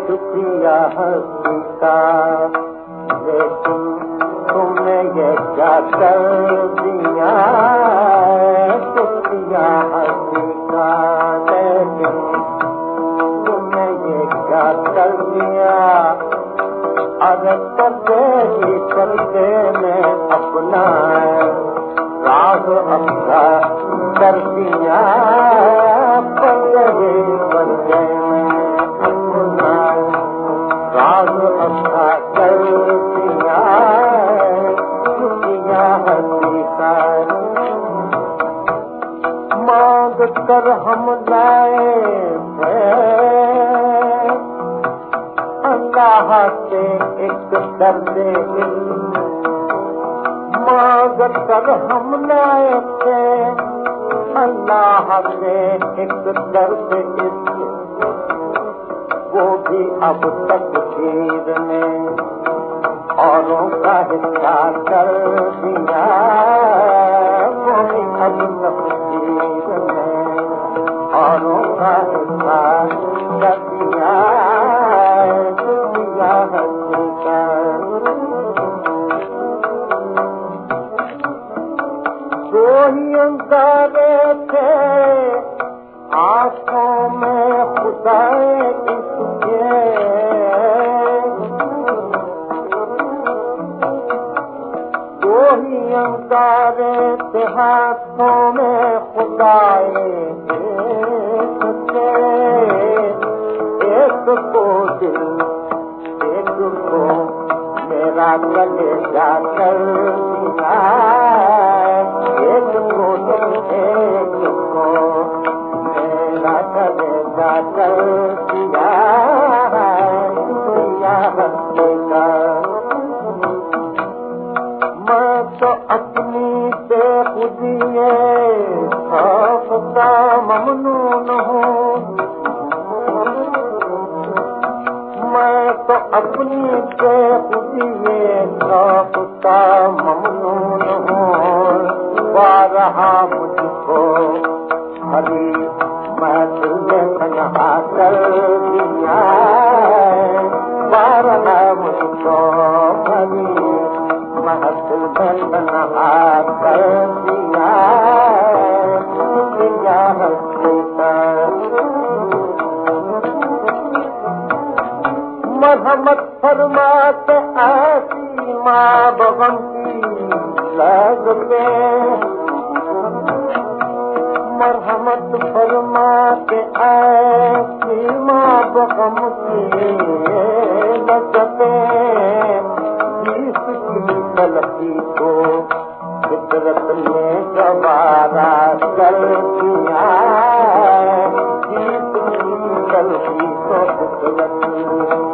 शुक्रिया हस्ती का, लेकिन तुमने ये क्या कर दिया। शुक्रिया हस्ती का, लेकिन तुमने ये क्या कर दिया। अरे करते ही करते मैं अपना राज अपना कर दिया। बंदे मैं अपना राज अपना कर दिया। शुक्रिया हस्ती का, मांग कर हम लाए अल्लाह से एक दर्द इल्म। मांग कर हम लाए थे अल्लाह से एक दर्द इल्म, वो भी अब तकदीर में औरों का हिस्सा कर दिया। वो भी अब तकदीर में औरों का हिस्सा कर दिया। दो ही अंगारे थे आंखों में खुदाए इसके, दो ही अंगारे थे हाथों में खुदाए इसके। एक को दिल एक को मेरा कलेजा कर दिया। एक को दिल एक को मेरा कलेजा कर दिया। मैं तो अपनी बेखुदिए खौफता ममनून हूँ। मैं तो अपनी बेखुदिए खौफता ममनून हूँ। पा रहा मुझको हरी मैं दिल में तन्हा कर दिया। पा रहा मुझको हरी मैं दिल में तन्हा कर दिया। शुक्रिया हस्ती का, मरहमत फरमा के ऐसी माँ बगम की लग पे। मरहमत फरमा के ऐसी माँ बगम की लग पे। इसकी गलती को फितरत ने गवारा कर दिया। इसकी गलती को फितरत